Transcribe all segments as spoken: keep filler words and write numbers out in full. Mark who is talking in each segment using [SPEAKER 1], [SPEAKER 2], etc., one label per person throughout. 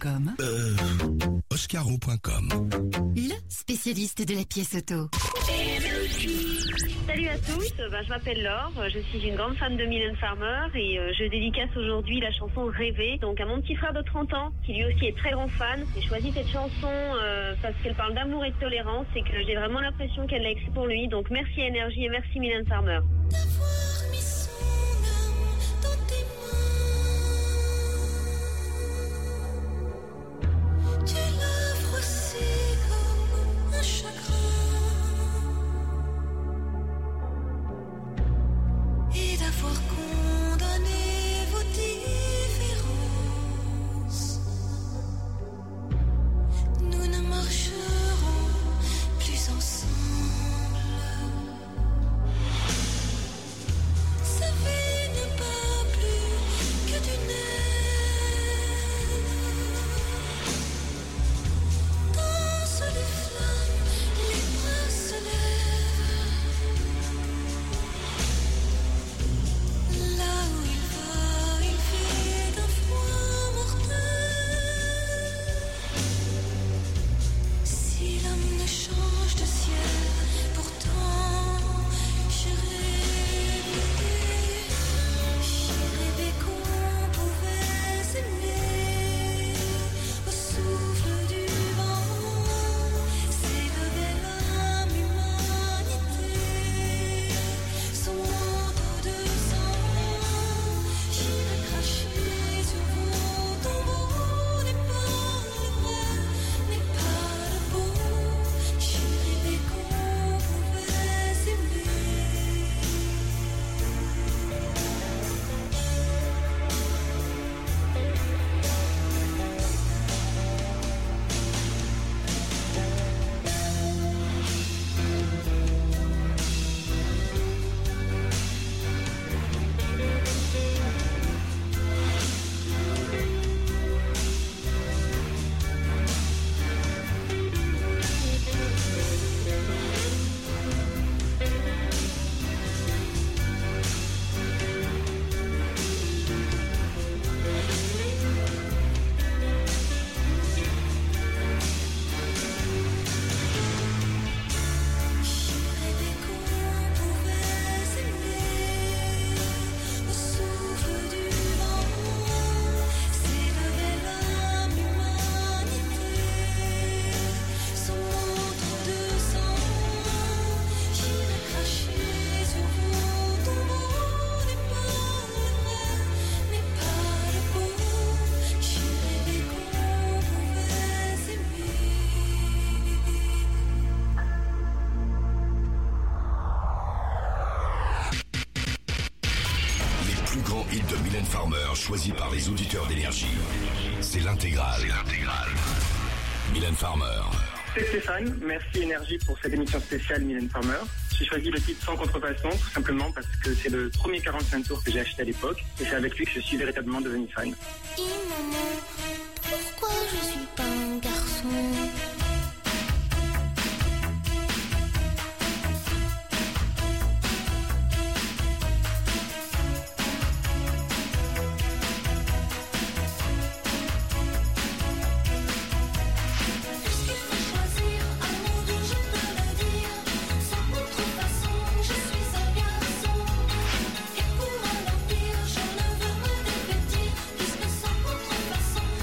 [SPEAKER 1] com.
[SPEAKER 2] Euh... Oscaro point com.
[SPEAKER 1] Le spécialiste de la pièce auto.
[SPEAKER 3] Salut à tous, ben, je m'appelle Laure, je suis une grande fan de Mylène Farmer et euh, je dédicace aujourd'hui la chanson Rêver, donc à mon petit frère de trente ans qui lui aussi est très grand fan. J'ai choisi cette chanson euh, parce qu'elle parle d'amour et de tolérance et que j'ai vraiment l'impression qu'elle l'a écrit pour lui, donc merci Énergie et merci Mylène Farmer.
[SPEAKER 2] Choisi par les auditeurs d'Énergie. C'est l'intégrale. l'intégrale. Mylène Farmer.
[SPEAKER 4] C'est Stéphane, merci Énergie pour cette émission spéciale Mylène Farmer. J'ai choisi le titre Sans contrefaçon, tout simplement parce que c'est le premier quarante-cinq tours que j'ai acheté à l'époque et c'est avec lui que je suis véritablement devenu fan.
[SPEAKER 5] Et maman, pourquoi je suis pas un garçon ?
[SPEAKER 6] Sans contrefaçon,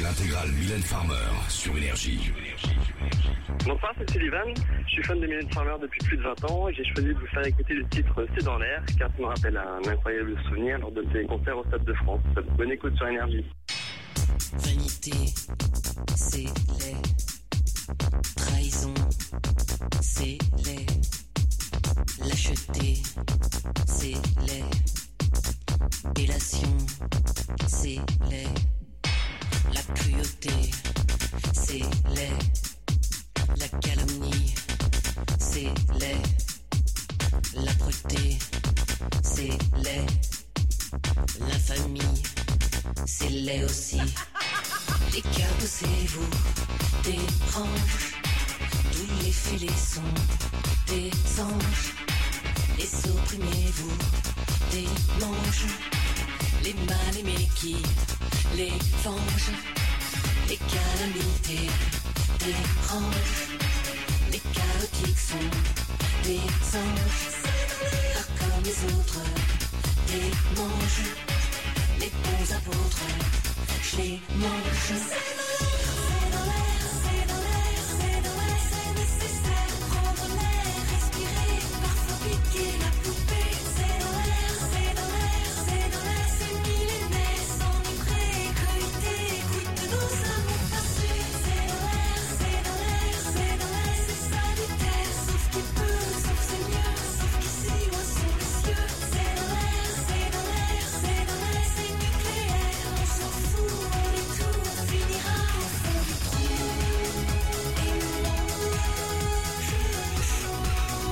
[SPEAKER 2] l'intégrale Mylène Farmer sur Énergie.
[SPEAKER 6] Bonsoir, c'est Sullivan. Je suis fan de Mylène Farmer depuis plus de vingt ans et j'ai choisi de vous faire écouter le titre C'est dans l'air car ça me rappelle un incroyable souvenir lors de ses concerts au Stade de France. Bonne écoute sur Énergie.
[SPEAKER 7] Vanité, c'est laid. Trahison, c'est laid. Lâcheté, c'est laid. Délation, c'est laid. La cruauté, c'est laid. La calomnie, c'est laid. L'âpreté, c'est laid. L'infamie, c'est laid aussi. Décabossez-vous des branches. Tous les fêlés sont des anges. Les opprimez-vous des manches. Les mal aimés qui les vengent. Les calamités dérangent. Les chaotiques sont des anges. Pas comme les autres, des manges. Les bons apôtres, je les mange. C'est dans l'air, c'est dans l'air, c'est dans l'air, c'est nécessaire. Prendre l'air, respirer, parfois piquer la poupée. C'est dans l'air, c'est dans l'air, c'est dans l'air, c'est millénaire. S'enivrer, coïter, écoute nos amours passés. C'est dans l'air, c'est dans l'air, c'est dans l'air, c'est salutaire. Sauf qui peut, sauf c'est mieux, sauf qu'ici, loin sont les cieux. C'est dans l'air, c'est dans l'air, c'est dans l'air, c'est nucléaire. On s'en fout, on est tout, on finira au fond du trou. Et moi, je chante.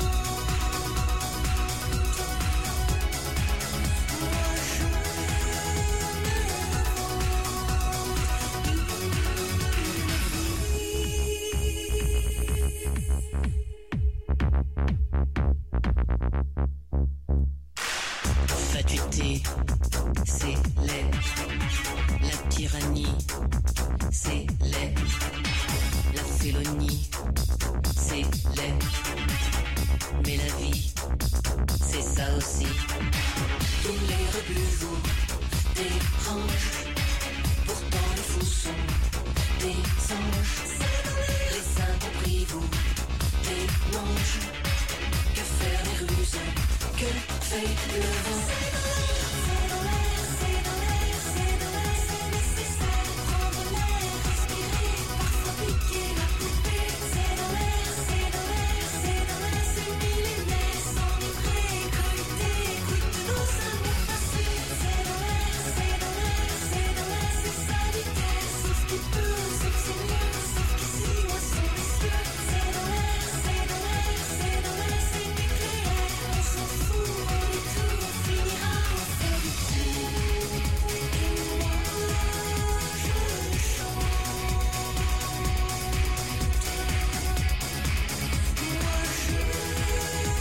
[SPEAKER 7] Moi, je Fatuité, c'est laid. La tyrannie, c'est laid. La félonie, c'est laid. Mais la vie, c'est ça aussi. Tous les rebuts vous dérangent. Pourtant les fous sont des anges. Les incompris vous démangent. Que faire des ruses? Que fait le vent? C'est dans l'air, c'est dans l'air, c'est dans l'air, c'est nécessaire. Prendre l'air, respirer, parfois piquer la poupée. C'est dans l'air, c'est dans l'air, c'est dans l'air, c'est millénaire. S'enivrer, coïter, écoute nos amours passés. C'est dans l'air, c'est dans l'air, c'est dans l'air, c'est salutaire. Sauf qui peut, sauf c'est mieux, sauf qu'ici, loin sont les cieux. C'est dans l'air, c'est dans l'air, c'est dans l'air, c'est nucléaire. On s'en fout, on est tout, on finira au fond du trou. Et moi, je chante. Moi, je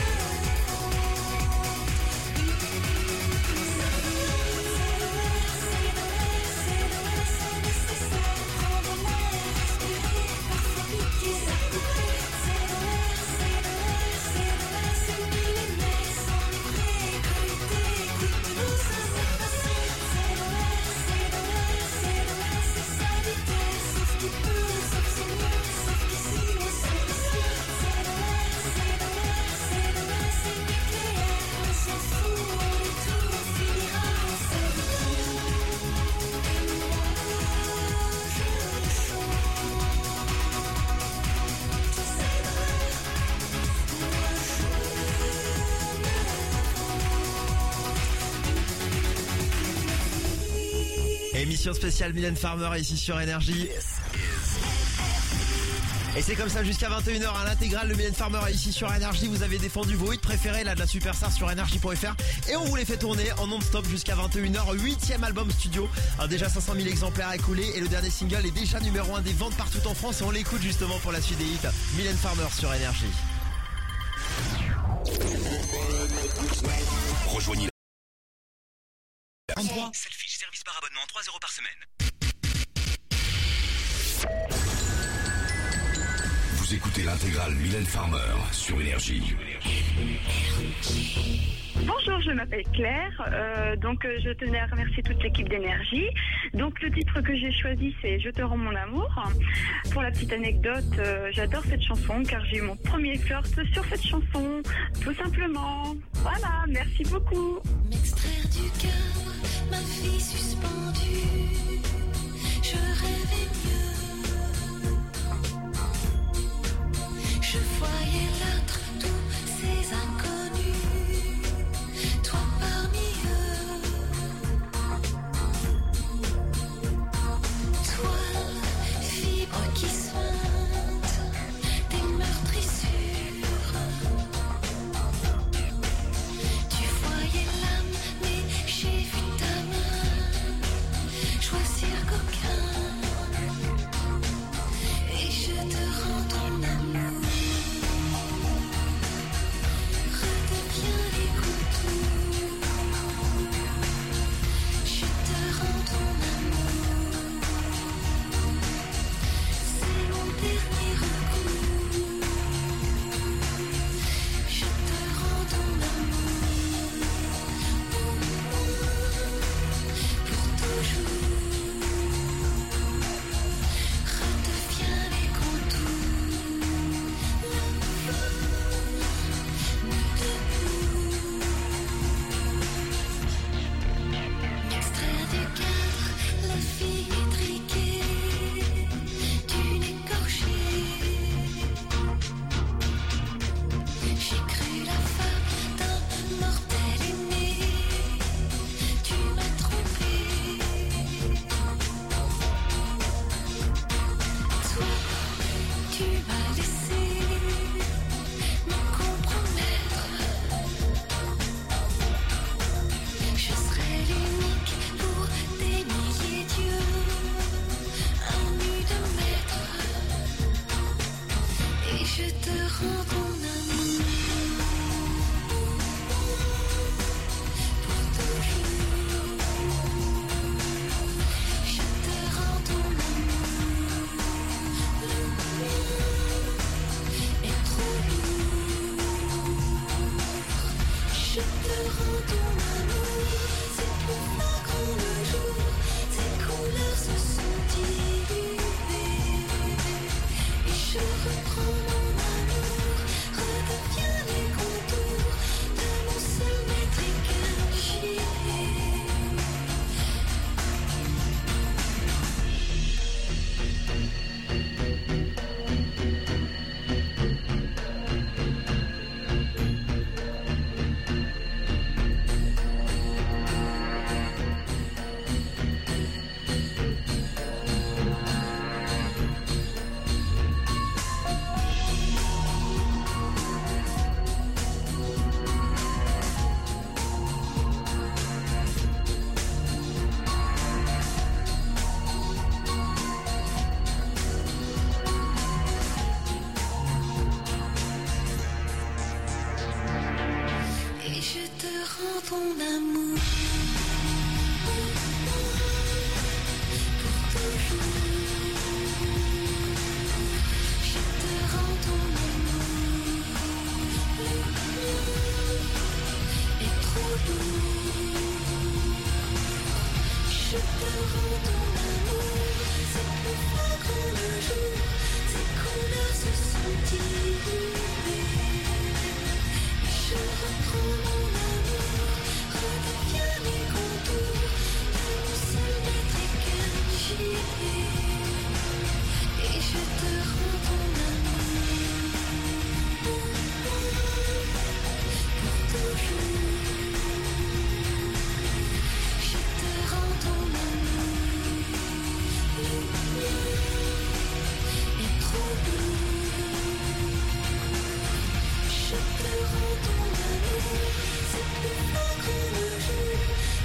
[SPEAKER 8] Émission spéciale Mylène Farmer ici sur Énergie. Et c'est comme ça jusqu'à vingt et une heures à l'intégrale de Mylène Farmer ici sur Énergie. Vous avez défendu vos hits préférés là de la Superstar sur énergie point f r et on vous les fait tourner en non-stop jusqu'à vingt et une heures. Huitième album studio, alors déjà cinq cent mille exemplaires écoulés et le dernier single est déjà numéro un des ventes partout en France et on l'écoute justement pour la suite des hits. Mylène Farmer sur Énergie.
[SPEAKER 2] Rejoignez
[SPEAKER 8] trente-trois.
[SPEAKER 9] Selfish, service par abonnement, trois euros par semaine.
[SPEAKER 2] Vous écoutez l'intégrale Mylène Farmer sur Énergie.
[SPEAKER 7] Énergie.
[SPEAKER 10] Bonjour, je m'appelle Claire. Euh, donc, euh, je tenais à remercier toute l'équipe d'Énergie. Donc, le titre que j'ai choisi, c'est Je te rends mon amour. Pour la petite anecdote, euh, j'adore cette chanson car j'ai eu mon premier flirt sur cette chanson, tout simplement. Voilà, merci beaucoup.
[SPEAKER 5] M'extraire du cœur, ma vie suspendue. Je rêvais mieux. Je voyais l'être, tous ces inconnus. Toi parmi eux. Toile, fibre qui suinte, des meurtrissures. Tu voyais l'âme, mais j'ai vu ta main choisir coquin. Et je te rends ton amour. Redeviens les contours. Je te rends ton amour. C'est mon dernier recours. Je te rends ton amour. Pour toujours. Redeviens les contours. M'extraire du cadre, la fille étriquée d'une écorchée. J'ai cru la femme d'un mortel aimé. Tu m'as trompé. Toi, tu m'as laissé me compromettre. Je serai l'unique pour des milliers d'yeux, un nu de maître. Et je te rends ton amour. Pour toujours. Je te rends ton amour. Le mien est trop lourd. Je te rends ton amour. C'est plus fort quand le jour, ses couleurs se sont diluées. Et je reprends mon amour. Redeviens les contours de mon seul maître énergie. Et je te rends ton amour. Pour toujours. Je te rends ton amour. Le mien est trop lourd. Je te rends ton amour. C'est plus fort quand le jour, ses couleurs se sont diluées. Je reprends mon amour, redeviens les contours de mon seul maître énergie. Et je te rends ton amour. Pour toujours. Je te rends ton amour. Le mien est trop lourd. Je te rends ton amour. C'est plus fort que le jour,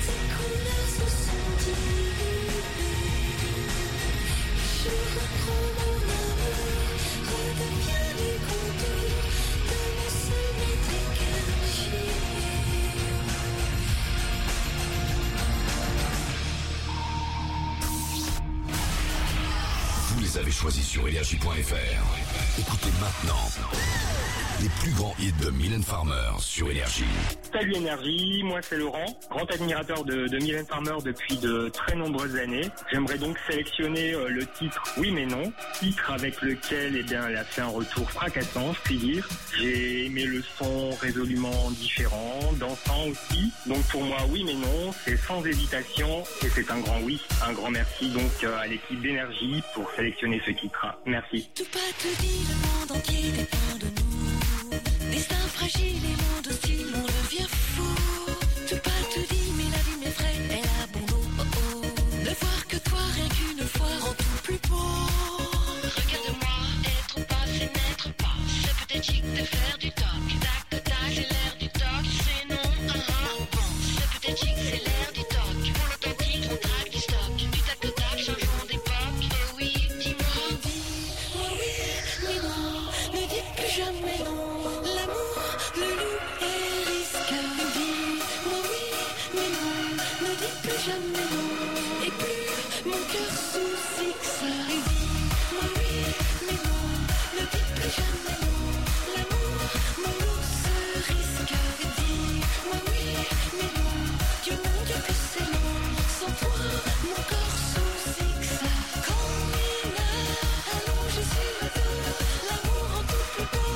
[SPEAKER 2] les avez choisis sur énergie point f r. Écoutez maintenant les plus grands hits de Mylène Farmer sur Énergie.
[SPEAKER 4] Salut Énergie, moi c'est Laurent, grand admirateur de, de Mylène Farmer depuis de très nombreuses années. J'aimerais donc sélectionner euh, le titre Oui mais non, titre avec lequel eh bien, elle a fait un retour fracassant, je puis dire. J'ai aimé le son résolument différent, dansant aussi. Donc pour moi Oui mais non, c'est sans hésitation et c'est un grand oui. Un grand merci donc euh, à l'équipe d'Énergie pour sélectionner ce titre. Merci.
[SPEAKER 11] Tout pas te dit, le monde entier dépend de nous. Destin fragile et monde hostile, on devient fou. Tout pas te dit, mais la vie m'effraie, elle a bon dos, oh oh. Ne voir que toi, rien qu'une fois, rend tout plus beau. Regarde-moi, être ou pas, c'est n'être pas. C'est peut-être chic de faire du toc. Tac, tac, c'est l'air du toc, c'est non, ah ah, bon. C'est peut-être chic, c'est l'air du toc. Pour l'authentique, on traque du stock. Du tac, tac, changeons d'époque. Oh oui, dis-moi, dis-moi oui, mais non, ne dites plus jamais non. Le loup est risqué. Dis-moi oui, mais non, ne dites plus jamais non. Et plus mon cœur soucie que ça. Dis-moi oui, mais non, ne dites plus jamais non. L'amour, mon loup se risque. Dis-moi oui, mais non, Dieu mon Dieu que c'est long. Sans toi, mon corps soucie que ça. Quand on est là, allongé sur le dos, l'amour rend tout plus beau.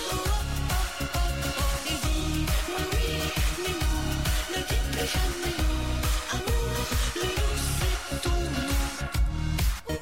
[SPEAKER 11] Jamais non, amour, le loup c'est ton nom.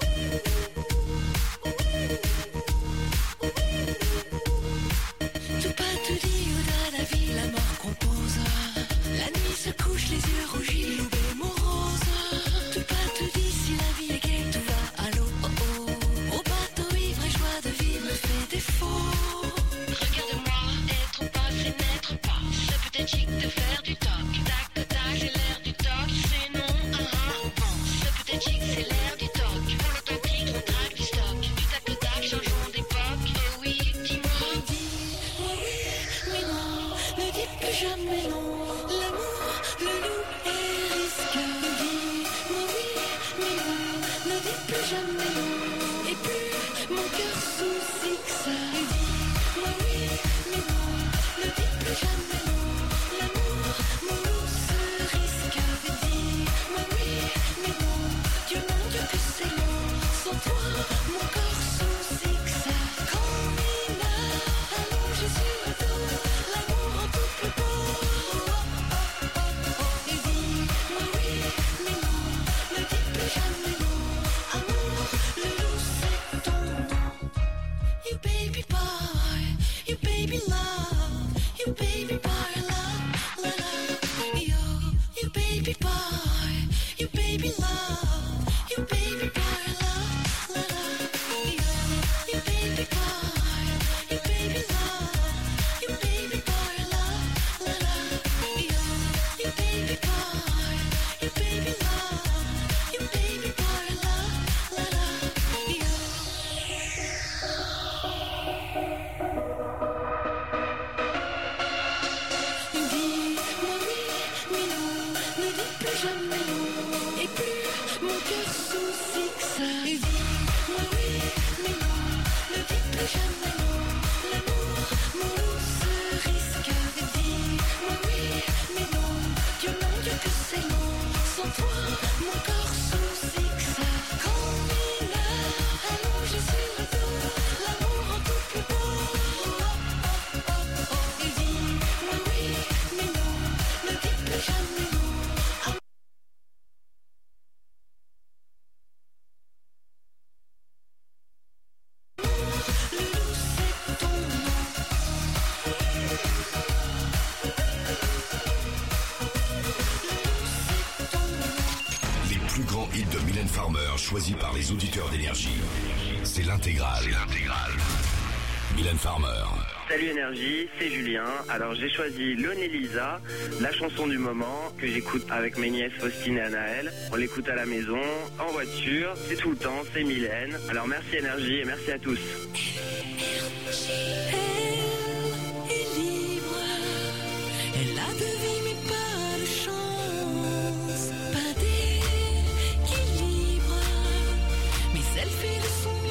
[SPEAKER 11] Tout pas te dit au-delà de la vie, la mort compose. La nuit se couche, les yeux rougis, loup et morose. Tout pas te dit si la vie est gaie, tout va à l'eau, oh oh. Au bateau ivre et joie de vivre me fait défaut. Regarde-moi, être ou pas, c'est n'être pas. C'est peut-être chic de faire du toc. C'est l'air du toc, c'est non, ah ah, bon. C'est peut-être chic, c'est l'air du toc. Pour l'authentique, on traque du stock. Du tac tac, changeons d'époque. Oh oui, dis-moi, dis-moi oui, mais non, ne dites plus jamais non. L'amour, le loup est risqué. Dis-moi oui, mais non, ne dites plus jamais non. Et plus mon cœur soucie que ça. Dis-moi oui, mais non, ne dites plus jamais non. L'amour, mon loup se risque. Dis-moi oui, mais non, Dieu mon Dieu que c'est long. Sans toi, mon corps soucie que ça. Quand on est là, allongé sur le dos, l'amour rend tout plus beau. Oh, oh, oh, oh. Et dis-moi oui, mais non, ne dites plus jamais non. Amour, le loup c'est ton nom. You baby boy, you baby love, you baby boy love, la la. Yo, you baby boy, you baby love, you baby boy love, la la. Yo, you baby boy, you baby love, you baby boy love, la la. Yo, you baby boy, you baby love, you baby boy love, la la. Yo. Dis-moi oui, mais non, ne dites plus jamais non. Et plus mon cœur soucie que ça. Dis-moi oui, mais non, ne dites plus jamais non. L'amour, mon loup se risque. Dis-moi oui, mais non, Dieu mon Dieu que c'est long. Sans toi, mon corps soucie que ça. Quand on est là, allongé sur le dos, l'amour rend tout plus beau. Oh, oh, oh, oh. Et dis-moi oui, mais non, ne dites plus jamais non. Le loup c'est ton nom.
[SPEAKER 2] Les plus grands hits de Mylène Farmer choisis par les auditeurs d'Énergie. C'est l'intégrale. C'est l'intégrale. Mylène Farmer.
[SPEAKER 6] Salut Énergie, c'est Julien. Alors j'ai choisi Lone et Lisa, la chanson du moment que j'écoute avec mes nièces Faustine et Anaël. On l'écoute à la maison, en voiture, c'est tout le temps, c'est Mylène. Alors merci Énergie et merci à tous.
[SPEAKER 11] Elle est libre, elle a de vie mais pas de chance, pas d'équilibre, mais elle fait de son mieux.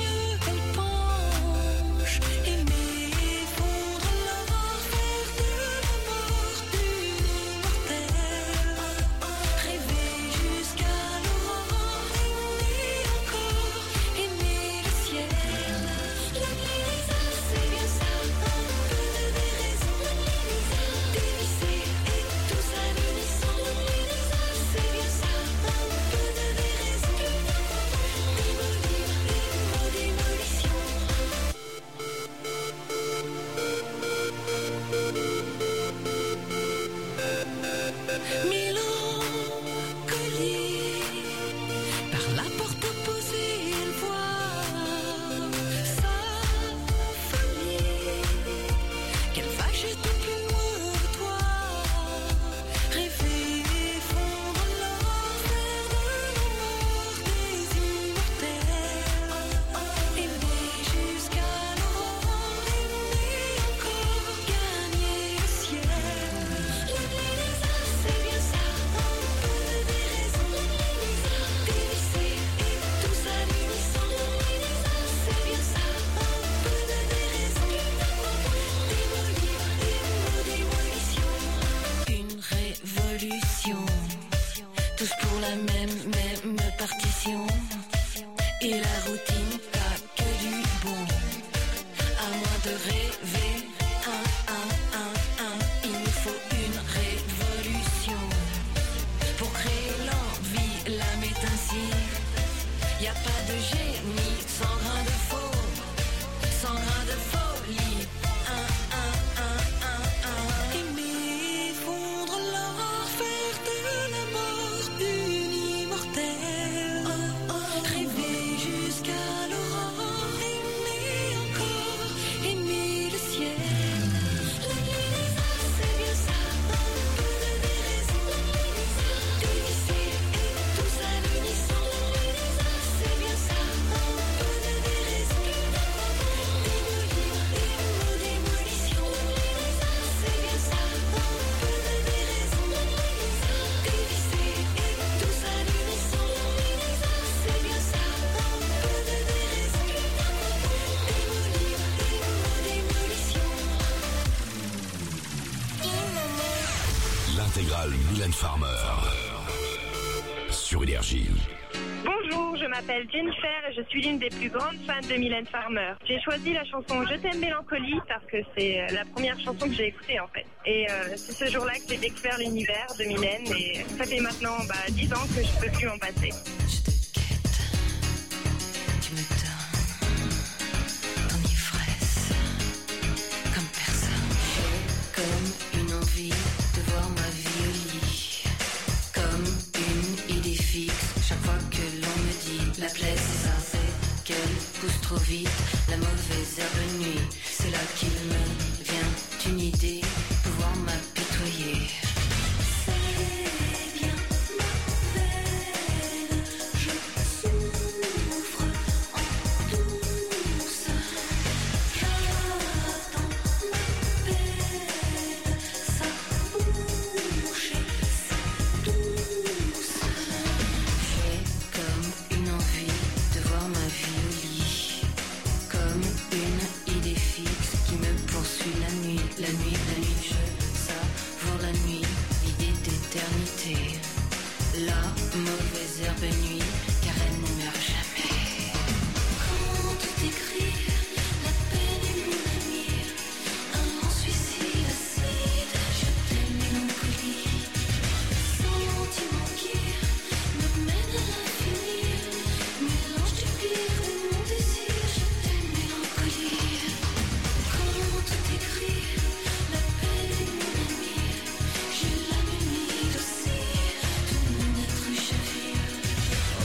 [SPEAKER 11] tous pour la même, même partition. Et la routine, pas que du bon. À moins de rêver, un, un, un, un, il nous faut une révolution. Pour créer l'envie, l'âme est ainsi. Y a pas de génie sans grain de faux, sans grain de folie. Un, un, un, un, un. Aimer, fondre l'or, faire de la mort une immortelle. Oh, oh. Rêver jusqu'à l'aurore, aimer encore, aimer le ciel. C'est bien ça, un peu de déraison. Dévisser et tous à l'unisson. C'est bien ça, un peu de déraison. Démolir les mots démolition. C'est bien ça, un peu de déraison. Dévisser et tous à l'unisson. C'est bien ça, un peu de déraison. Démolir les mots démolition.
[SPEAKER 2] L'intégrale Mylène Farmer sur Énergie.
[SPEAKER 3] Bonjour, je m'appelle Jennifer et je suis l'une des plus grandes fans de Mylène Farmer. J'ai choisi la chanson Je t'aime Mélancolie parce que c'est la première chanson que j'ai écoutée en fait. Et euh, c'est ce jour-là que j'ai découvert l'univers de Mylène et ça fait maintenant bah, dix ans que je peux plus m'en passer.
[SPEAKER 11] Tu me donnes ton ivresse comme personne. J'ai comme une envie de voir ma vie au lit, comme une idée fixe. Chaque fois que l'on me dit la plaie c'est ça, c'est qu'elle pousse trop vite. La mauvaise herbe nuit, c'est là qu'il me vient une idée, pouvoir m'apitoyer. C'est bien ma veine, je souffre en douce. J'attends ma peine, sa bouche est si douce. J'ai comme une envie de voir ma vie au lit, comme une idée fixe qui me poursuit la nuit, la nuit, la nuit. Je savoure la nuit, l'idée d'éternité. La mauvaise herbe nuit, car elle ne meurt jamais. Quand tout écrit, la peine est mon ami. Un grand suicide acide, je t'aime mélancolie. Sentiment qui me mène à l'infini. Mélange du pire et mon désir, je t'aime mélancolie. Quand tout écrit, la peine est mon ami. J'ai l'âme humide aussi, tout mon être chavire.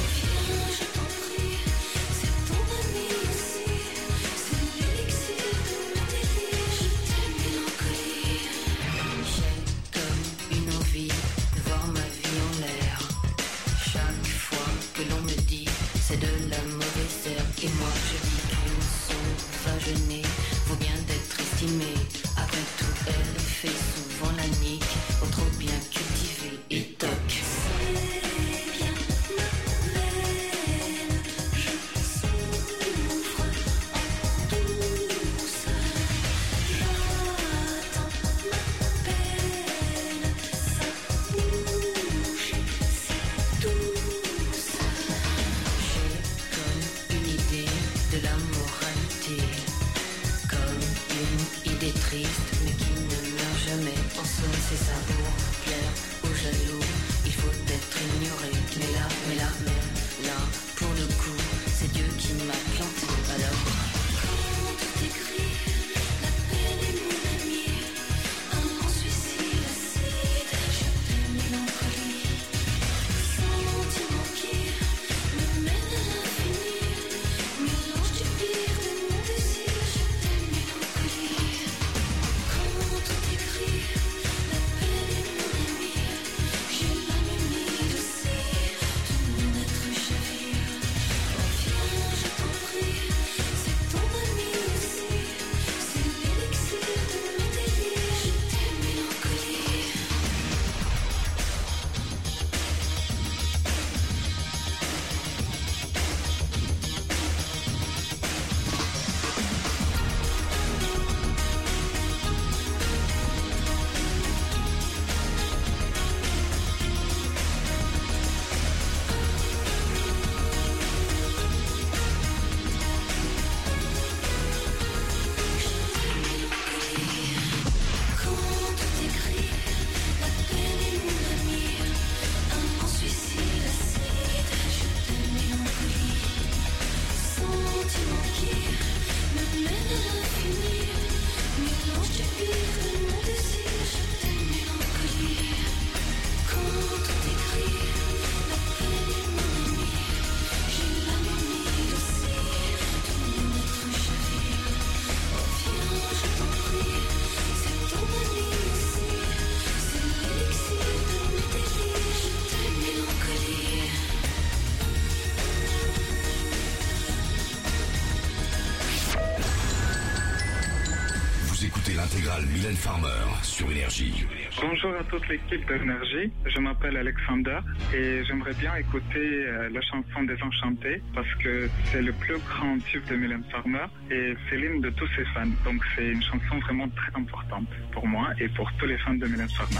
[SPEAKER 2] l'intégrale Mylène Farmer sur Énergie.
[SPEAKER 12] Bonjour à toute l'équipe d'Énergie, je m'appelle Alexander et j'aimerais bien écouter euh, la chanson Désenchanté parce que c'est le plus grand tube de Mylène Farmer et c'est l'hymne de tous ses fans. Donc c'est une chanson vraiment très importante pour moi et pour tous les fans de Mylène Farmer.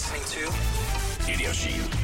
[SPEAKER 2] Énergie.